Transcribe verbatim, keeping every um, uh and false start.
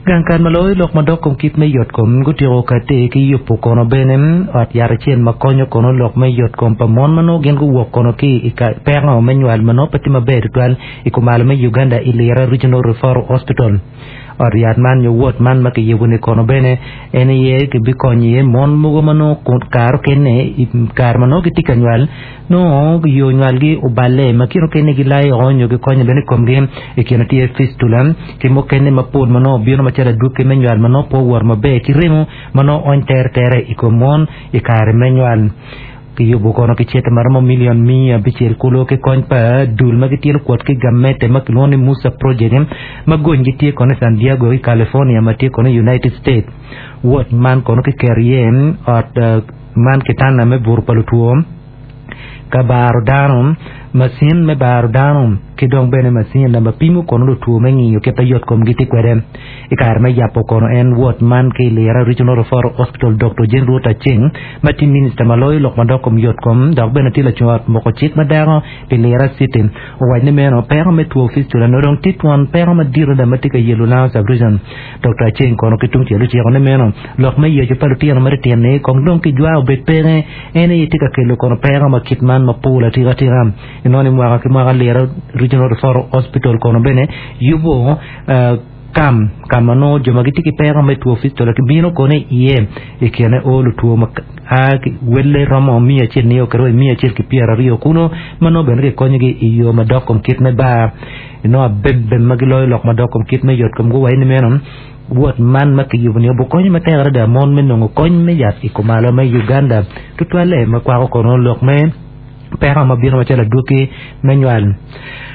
Gang kan maloy lok madok kom kit me yot kom gutiro kate ki yupo kono benem at yara chen makonyo kono lok me yot kom pamon mano gen gu wok kono ki ika penga manual mano pati maber twal ikumal me Uganda Ilera Regional Referral Hospital or yat man yo wot man maki yebune kono bene ene ye ke bikonye mon mugo mano kar kene kar mano ki tikanwal no yo nyal gi ubale makiro kene gi lai onyo gi konye bene komgem e kena tie fistulam ke mo kene mapod mano bino machara duke manual mano po war mabe ki remo mano on ter tere ikomon e kar manual ki yubo kono ki chete maramo million mia bichir kulo ke kon pa dul magi tiel kwat ki gamete makilone Musa project magon gi tie kono San Diego California ma tie kono United States what man kono ki keriem at man kitana me bur palutuom ka bar darum masin me bar darum ki dong bene masin na mapimu kono lu tu mengi yo ke tayot kom giti kwere ikar me yapo kono en what man ki Ilera Regional Referral Hospital Doctor Jane Ruta Ching mati minister maloy lok mandok kom yot kom dok bene tila chuat moko chit madaro Ilera City o wajne meno pero me tu office tula no dong titwan pero me diro da matika yelu na subregion Doctor Ching kono kitung tielu chi kono meno lok me yo palu tiano mari tiane kong dong ki jwa obet pere ene yitika kelo kono pero ma kitman ma pula tira tira inoni mwa ka mwa Ilera Regional Referral Hospital kono bene yubo uh, kam kamano jomagiti ki pera me tu office to la kibino kone iye ikene olu tu mak a welle ramo mia chen neo kero mia chen ki piera rio kuno mano bene ke konye gi iyo madokom kit me ba no bebbe magilo lok madokom kit me yot kom go wayne menom what man mak yubni bo konye matera da mon men no konye me yat ikomalo me Uganda tutwale makwa kono lok me pera mabino machala duki manual